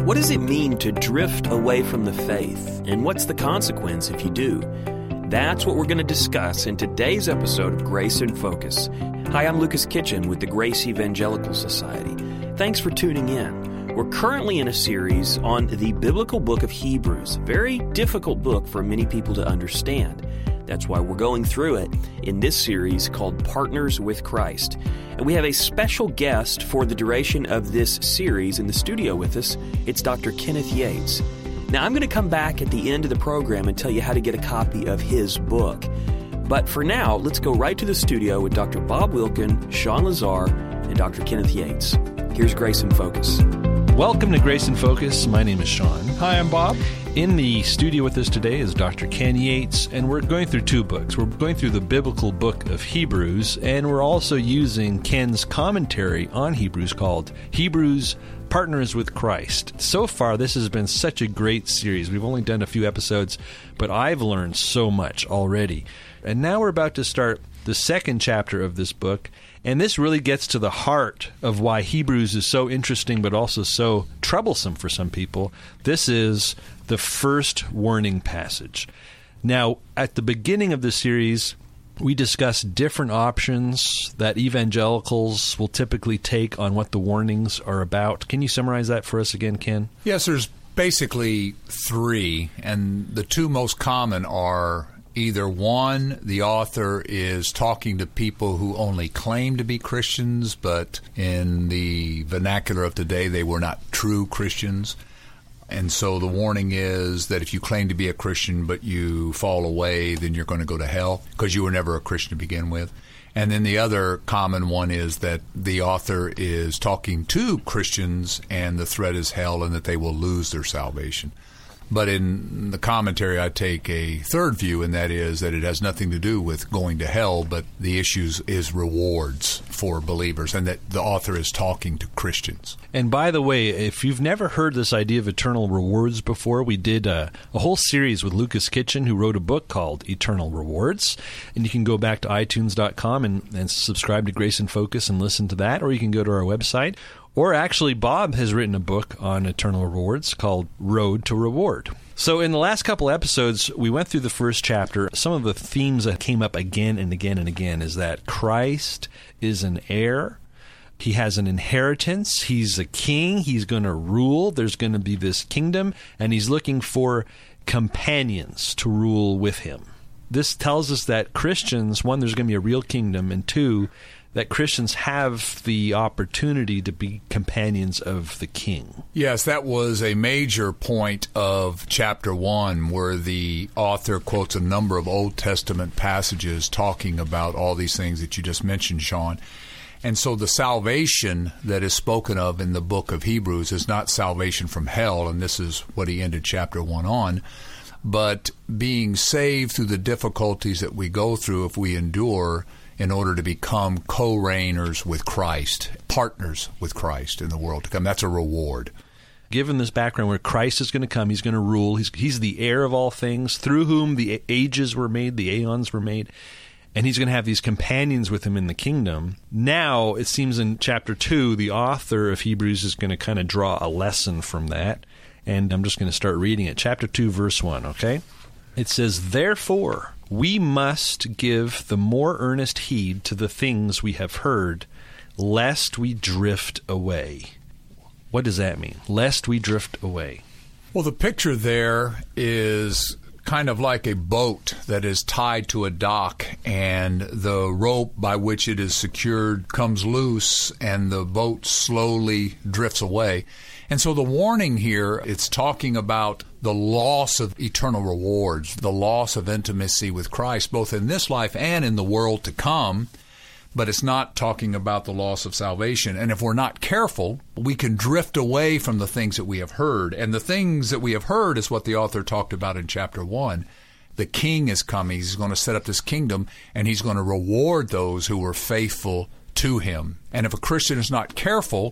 What does it mean to drift away from the faith? And what's the consequence if you do? That's what we're going to discuss in today's episode of Grace in Focus. Hi, I'm Lucas Kitchen with the Grace Evangelical Society. Thanks for tuning in. We're currently in a series on the biblical book of Hebrews, a very difficult book for many people to understand. That's why we're going through it in this series called Partners with Christ. And we have a special guest for the duration of this series in the studio with us. It's Dr. Kenneth Yates. Now, I'm going to come back at the end of the program and tell you how to get a copy of his book. But for now, let's go right to the studio with Dr. Bob Wilkin, Sean Lazar, and Dr. Kenneth Yates. Here's Grace in Focus. Welcome to Grace in Focus. My name is Sean. Hi, I'm Bob. In the studio with us today is Dr. Ken Yates, and we're going through two books. We're going through the biblical book of Hebrews, and we're also using Ken's commentary on Hebrews called Hebrews Partners with Christ. So far, this has been such a great series. We've only done a few episodes, but I've learned so much already. And now we're about to start the second chapter of this book, and this really gets to the heart of why Hebrews is so interesting but also so troublesome for some people. This is the first warning passage. Now, at the beginning of the series, we discussed different options that evangelicals will typically take on what the warnings are about. Can you summarize that for us again, Ken? Yes, there's basically three, and the two most common are either one, the author is talking to people who only claim to be Christians, but in the vernacular of today, they were not true Christians. And so the warning is that if you claim to be a Christian but you fall away, then you're going to go to hell because you were never a Christian to begin with. And then the other common one is that the author is talking to Christians and the threat is hell and that they will lose their salvation. But in the commentary, I take a third view, and that is that it has nothing to do with going to hell, but the issue is rewards for believers, and that the author is talking to Christians. And by the way, if you've never heard this idea of eternal rewards before, we did a whole series with Lucas Kitchen, who wrote a book called Eternal Rewards. And you can go back to iTunes.com and subscribe to Grace in Focus and listen to that, or you can go to our website. Or actually, Bob has written a book on eternal rewards called Road to Reward. So in the last couple episodes, we went through the first chapter. Some of the themes that came up again and again and again is that Christ is an heir. He has an inheritance. He's a king. He's going to rule. There's going to be this kingdom, and he's looking for companions to rule with him. This tells us that Christians, one, there's going to be a real kingdom, and two, that Christians have the opportunity to be companions of the King. Yes, that was a major point of chapter 1, where the author quotes a number of Old Testament passages talking about all these things that you just mentioned, Sean. And so the salvation that is spoken of in the book of Hebrews is not salvation from hell, and this is what he ended chapter 1 on, but being saved through the difficulties that we go through if we endure in order to become co-reigners with Christ, partners with Christ in the world to come. That's a reward. Given this background where Christ is going to come, he's going to rule, he's the heir of all things, through whom the ages were made, the aeons were made, and he's going to have these companions with him in the kingdom. Now, it seems in chapter 2, the author of Hebrews is going to kind of draw a lesson from that, and I'm just going to start reading it. Chapter 2, verse 1, okay? It says, "Therefore, we must give the more earnest heed to the things we have heard, lest we drift away." What does that mean? Lest we drift away. Well, the picture there is kind of like a boat that is tied to a dock, and the rope by which it is secured comes loose, and the boat slowly drifts away. And so the warning here, it's talking about the loss of eternal rewards, the loss of intimacy with Christ, both in this life and in the world to come. But it's not talking about the loss of salvation. And if we're not careful, we can drift away from the things that we have heard. And the things that we have heard is what the author talked about in chapter 1. The king is coming. He's going to set up this kingdom, and he's going to reward those who were faithful to him. And if a Christian is not careful,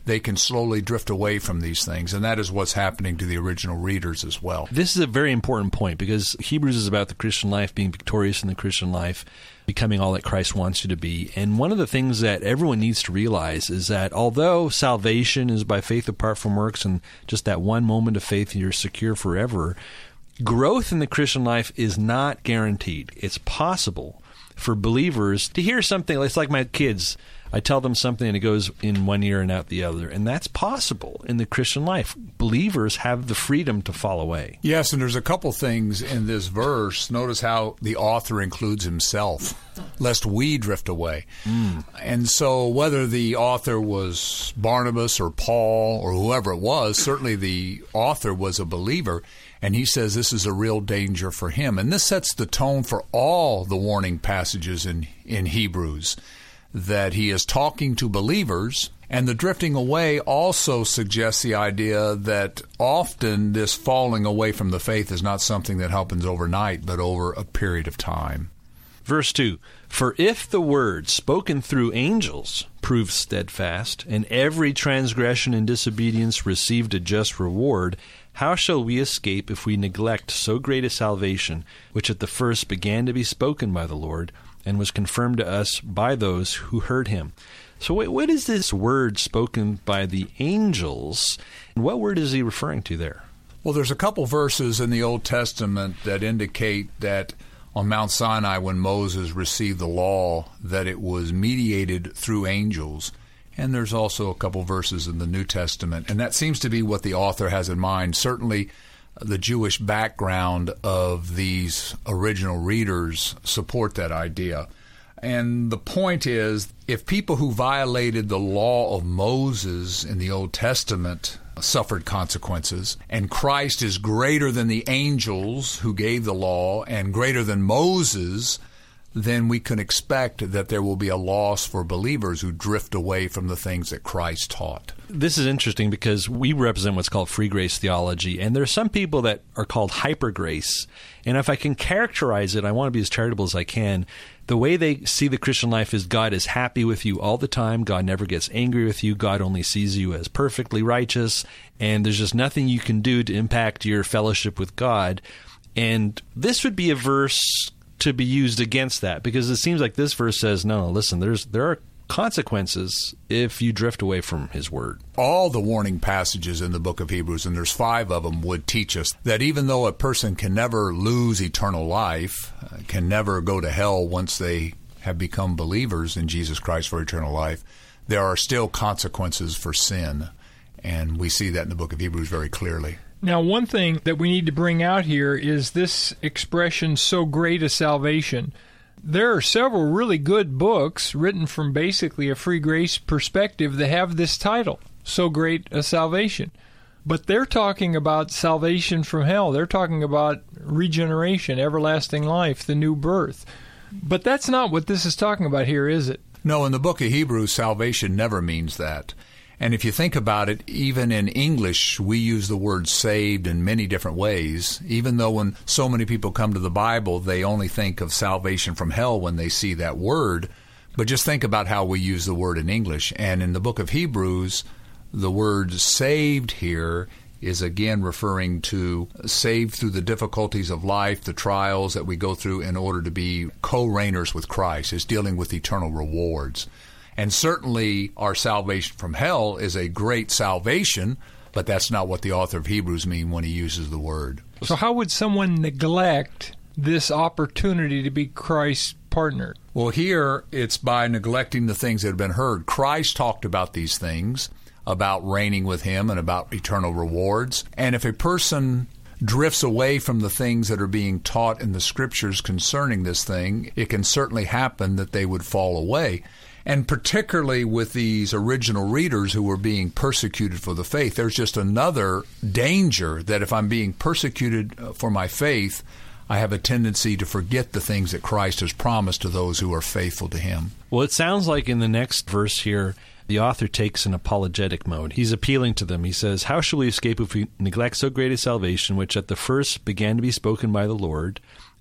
they can slowly drift away from these things. And that is what's happening to the original readers as well. This is a very important point because Hebrews is about the Christian life, being victorious in the Christian life, becoming all that Christ wants you to be. And one of the things that everyone needs to realize is that although salvation is by faith apart from works, and just that one moment of faith you're secure forever, growth in the Christian life is not guaranteed. It's possible for believers to hear something. It's like my kids. I tell them something and it goes in one ear and out the other. And that's possible in the Christian life. Believers have the freedom to fall away. Yes, and there's a couple things in this verse. Notice how the author includes himself, lest we drift away. And so whether the author was Barnabas or Paul or whoever it was, certainly the author was a believer. And he says this is a real danger for him. And this sets the tone for all the warning passages in Hebrews, that he is talking to believers. And the drifting away also suggests the idea that often this falling away from the faith is not something that happens overnight, but over a period of time. Verse 2, "For if the word spoken through angels proved steadfast, and every transgression and disobedience received a just reward, how shall we escape if we neglect so great a salvation, which at the first began to be spoken by the Lord, and was confirmed to us by those who heard him?" So what is this word spoken by the angels? And what word is he referring to there? Well, there's a couple verses in the Old Testament that indicate that on Mount Sinai, when Moses received the law, that it was mediated through angels. And there's also a couple verses in the New Testament. And that seems to be what the author has in mind. Certainly, the Jewish background of these original readers support that idea. And the point is, if people who violated the law of Moses in the Old Testament suffered consequences, and Christ is greater than the angels who gave the law and greater than Moses, then we can expect that there will be a loss for believers who drift away from the things that Christ taught. This is interesting because we represent what's called free grace theology, and there are some people that are called hyper grace. And if I can characterize it, I want to be as charitable as I can. The way they see the Christian life is God is happy with you all the time. God never gets angry with you. God only sees you as perfectly righteous, and there's just nothing you can do to impact your fellowship with God. And this would be a verse to be used against that, because it seems like this verse says, no, listen, there are consequences if you drift away from his word. All the warning passages in the book of Hebrews, and there's 5 of them, would teach us that even though a person can never lose eternal life, can never go to hell once they have become believers in Jesus Christ for eternal life, there are still consequences for sin. And we see that in the book of Hebrews very clearly. Now, one thing that we need to bring out here is this expression, so great a salvation. There are several really good books written from basically a free grace perspective that have this title, So Great a Salvation. But they're talking about salvation from hell. They're talking about regeneration, everlasting life, the new birth. But that's not what this is talking about here, is it? No, in the book of Hebrews, salvation never means that. And if you think about it, even in English, we use the word saved in many different ways, even though when so many people come to the Bible, they only think of salvation from hell when they see that word. But just think about how we use the word in English. And in the book of Hebrews, the word saved here is again referring to saved through the difficulties of life, the trials that we go through in order to be co-reigners with Christ. It's dealing with eternal rewards. And certainly our salvation from hell is a great salvation, but that's not what the author of Hebrews means when he uses the word. So how would someone neglect this opportunity to be Christ's partner? Well, here it's by neglecting the things that have been heard. Christ talked about these things, about reigning with him and about eternal rewards. And if a person drifts away from the things that are being taught in the Scriptures concerning this thing, it can certainly happen that they would fall away. And particularly with these original readers who were being persecuted for the faith, there's just another danger that if I'm being persecuted for my faith, I have a tendency to forget the things that Christ has promised to those who are faithful to him. Well, it sounds like in the next verse here, the author takes an apologetic mode. He's appealing to them. He says, how shall we escape if we neglect so great a salvation, which at the first began to be spoken by the Lord,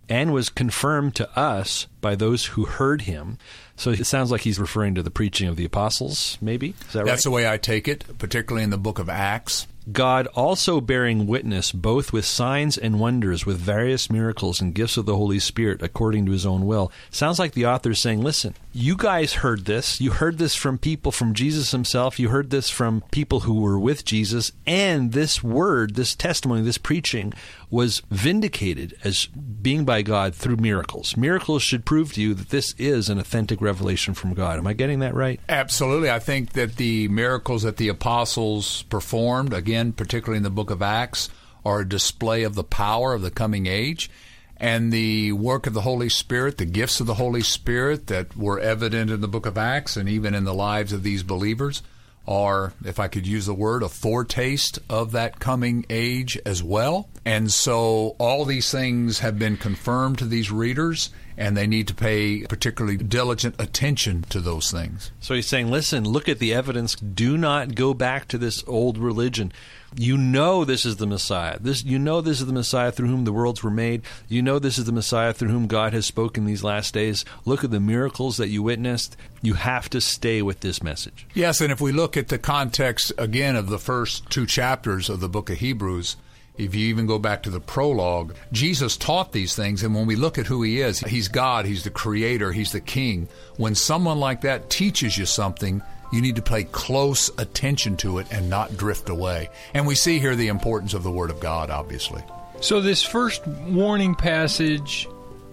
and was confirmed to us by those who heard him. So it sounds like he's referring to the preaching of the apostles, maybe? Is that right? That's the way I take it, particularly in the book of Acts. God also bearing witness both with signs and wonders, with various miracles and gifts of the Holy Spirit according to his own will. Sounds like the author is saying, listen, you guys heard this. You heard this from people, from Jesus himself. You heard this from people who were with Jesus. And this word, this testimony, this preaching was vindicated as being by God through miracles. Miracles should prove to you that this is an authentic revelation from God. Am I getting that right? Absolutely. I think that the miracles that the apostles performed, again, particularly in the book of Acts, are a display of the power of the coming age. And the work of the Holy Spirit, the gifts of the Holy Spirit that were evident in the book of Acts and even in the lives of these believers are, if I could use the word, a foretaste of that coming age as well. And so all these things have been confirmed to these readers, and they need to pay particularly diligent attention to those things. So he's saying, listen, look at the evidence. Do not go back to this old religion. You know this is the Messiah. You know this is the Messiah through whom the worlds were made. You know this is the Messiah through whom God has spoken these last days. Look at the miracles that you witnessed. You have to stay with this message. Yes, and if we look at the context, again, of the first 2 chapters of the book of Hebrews, if you even go back to the prologue, Jesus taught these things, and when we look at who he is, he's God, he's the creator, he's the king. When someone like that teaches you something, you need to pay close attention to it and not drift away. And we see here the importance of the Word of God, obviously. So this first warning passage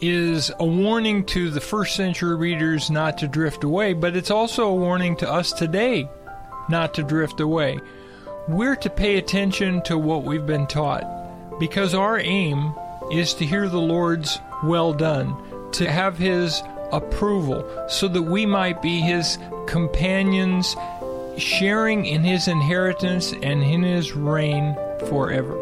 is a warning to the first century readers not to drift away, but it's also a warning to us today not to drift away. We're to pay attention to what we've been taught, because our aim is to hear the Lord's well done, to have his approval, so that we might be his companions, sharing in his inheritance and in his reign forever.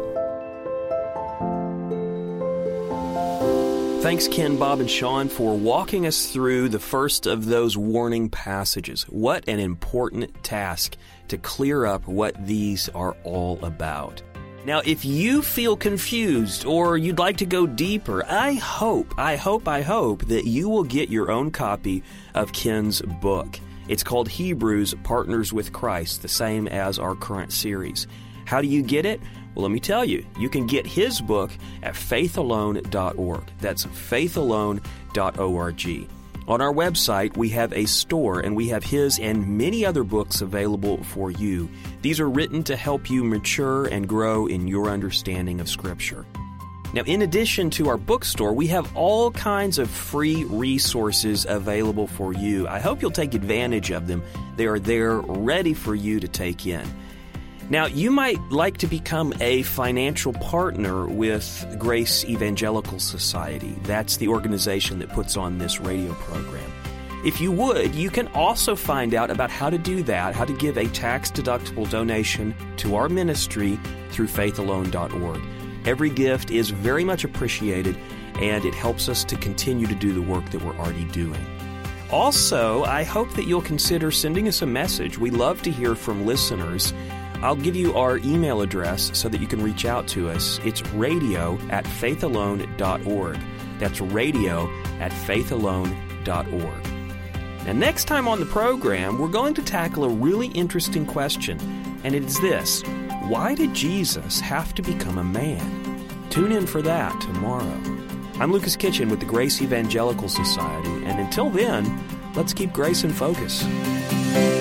Thanks, Ken, Bob, and Sean, for walking us through the first of those warning passages. What an important task to clear up what these are all about. Now, if you feel confused or you'd like to go deeper, I hope that you will get your own copy of Ken's book. It's called Hebrews Partners with Christ, the same as our current series. How do you get it? Well, let me tell you. You can get his book at faithalone.org. That's faithalone.org. On our website, we have a store, and we have his and many other books available for you. These are written to help you mature and grow in your understanding of Scripture. Now, in addition to our bookstore, we have all kinds of free resources available for you. I hope you'll take advantage of them. They are there ready for you to take in. Now, you might like to become a financial partner with Grace Evangelical Society. That's the organization that puts on this radio program. If you would, you can also find out about how to do that, how to give a tax-deductible donation to our ministry through faithalone.org. Every gift is very much appreciated, and it helps us to continue to do the work that we're already doing. Also, I hope that you'll consider sending us a message. We love to hear from listeners. I'll give you our email address so that you can reach out to us. It's radio@faithalone.org. That's radio@faithalone.org. Now, next time on the program, we're going to tackle a really interesting question, and it is this: why did Jesus have to become a man? Tune in for that tomorrow. I'm Lucas Kitchen with the Grace Evangelical Society, and until then, let's keep Grace in focus.